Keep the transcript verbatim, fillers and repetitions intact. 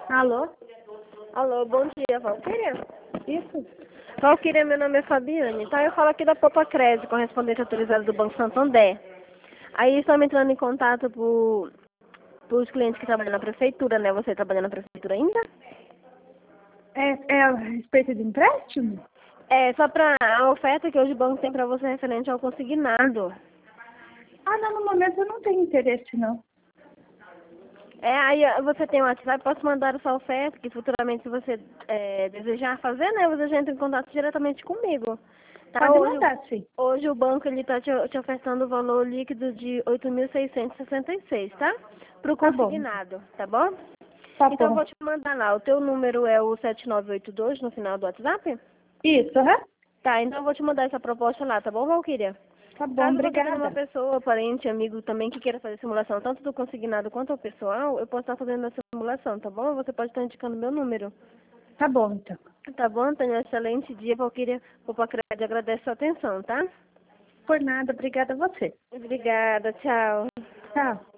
Alô? Alô, bom dia, Valquíria. Isso? Valquíria, meu nome é Fabiane, tá? Eu falo aqui da Popa Crédito, correspondente autorizado do Banco Santander. Aí estamos entrando em contato por, por os clientes que trabalham na prefeitura, né? Você trabalha na prefeitura ainda? É, é a respeito de empréstimo? É, só para a oferta que hoje o banco tem para você referente ao consignado. Ah, não, no momento eu não tenho interesse, não. É, aí ó, você tem o WhatsApp, posso mandar essa oferta, que futuramente se você é, desejar fazer, né? Você já entra em contato diretamente comigo. Tá? Pode Hoje, mandar, sim. hoje o banco ele está te, te ofertando o valor líquido de oito mil seiscentos e sessenta e seis, tá? Para o Tá bom. consignado, tá bom? Tá Então eu bom. vou te mandar lá. O teu número é o sete nove oito dois no final do WhatsApp? Isso, aham. Tá, então eu vou te mandar essa proposta lá, tá bom, Valquíria? Tá bom, Caso você tenha uma obrigada. pessoa, parente, amigo também que queira fazer simulação, tanto do consignado quanto ao pessoal, eu posso estar fazendo a simulação, tá bom? Você pode estar indicando meu número. Tá bom, então. Tá bom? Tenha um excelente dia, Valquíria. O Pacred agradece a sua atenção, tá? Por nada, obrigada a você. Obrigada, tchau. Tchau.